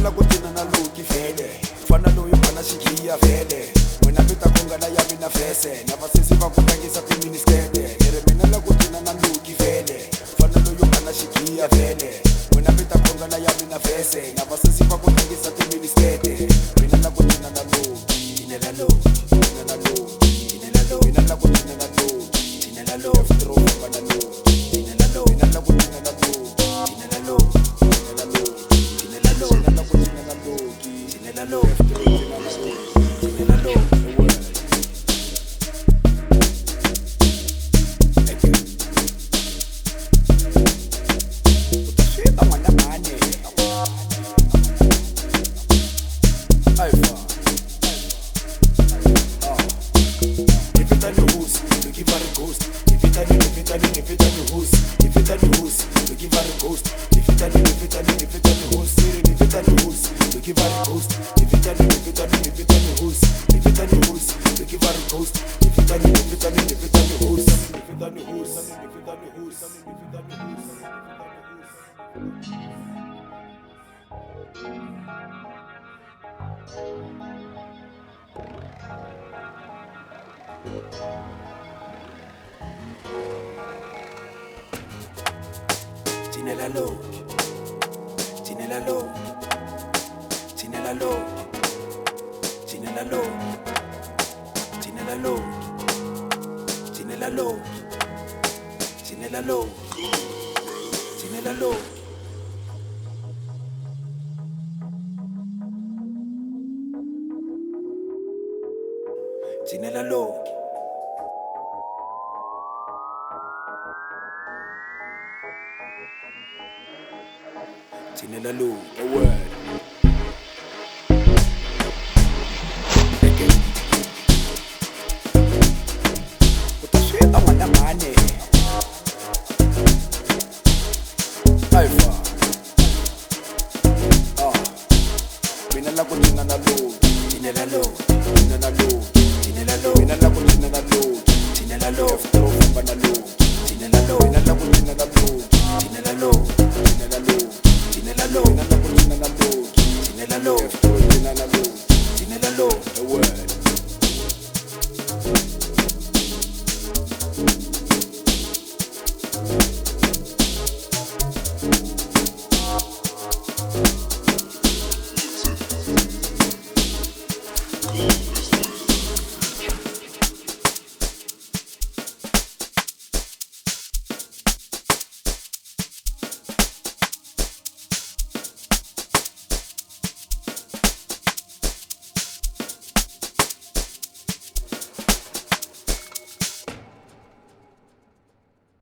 la kutina na luki vele fana loyo kana shikia vele wena vita kongala ya mina fese na vasisi va kutangisa tiministede nere mina la kutina na luki vele fana loyo kana shikia vele wena vita kongala ya mina fese na vasisi va kutangisa tiministede mina la kutina na luki ine la luki ine la luki ine la luki mina la kutina na luki ine la luki tro bana luki ine la luki mina la kutina na luki ine la luki ine la luki ine la luki mina la kutina na luki ine la luki ine la luki Tinelalo, Tinelalo, Tinelalo, Tinelalo, Tinelalo, Tinelalo, Tinelalo, Tinelalo. Tinelalo. Tinelalo, a word.